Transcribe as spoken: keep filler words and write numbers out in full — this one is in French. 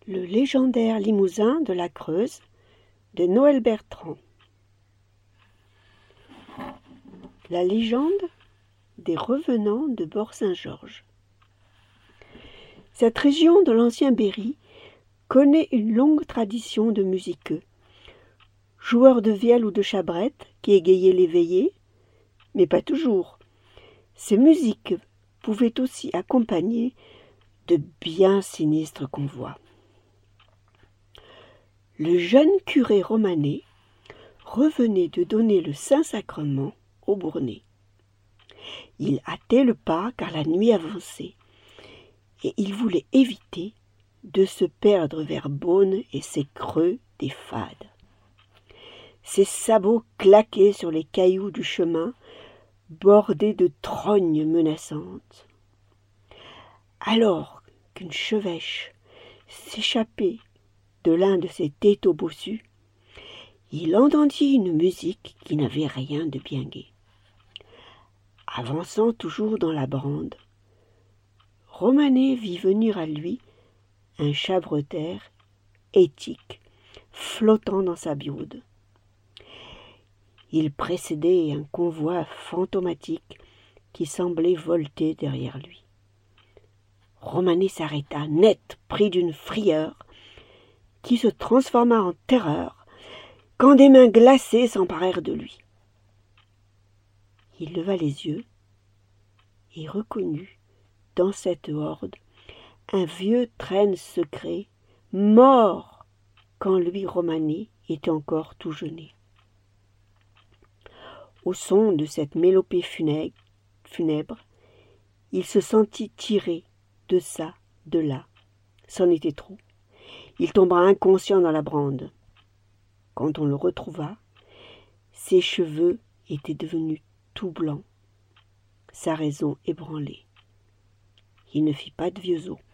Le légendaire Limousin de la Creuse de Noël Bertrand. La légende des revenants de Bort-Saint-Georges. Cette région de l'ancien Berry connaît une longue tradition de musiqueux, joueurs de vielle ou de chabrette qui égayaient les veillées, mais pas toujours. Ces musiques pouvaient aussi accompagner de bien sinistres convois. Le jeune curé romanais revenait de donner le Saint-Sacrement au Bournais. Il hâtait le pas car la nuit avançait, et il voulait éviter de se perdre vers Beaune et ses creux des Fades. Ses sabots claquaient sur les cailloux du chemin, bordés de trognes menaçantes. Alors qu'une chevêche s'échappait de l'un de ses tétaux bossus, il entendit une musique qui n'avait rien de bien gai. Avançant toujours dans la brande, Romanet vit venir à lui un chabreter étique flottant dans sa biaude. Il précédait un convoi fantomatique qui semblait volter derrière lui. Romanet s'arrêta, net, pris d'une frayeur, qui se transforma en terreur quand des mains glacées s'emparèrent de lui. Il leva les yeux et reconnut dans cette horde un vieux traîne secret, mort quand lui, Romanet, était encore tout jeunet. Au son de cette mélopée funèbre, il se sentit tirer de ça, de là. C'en était trop. Il tomba inconscient dans la brande. Quand on le retrouva, ses cheveux étaient devenus tout blancs, sa raison ébranlée. Il ne fit pas de vieux os.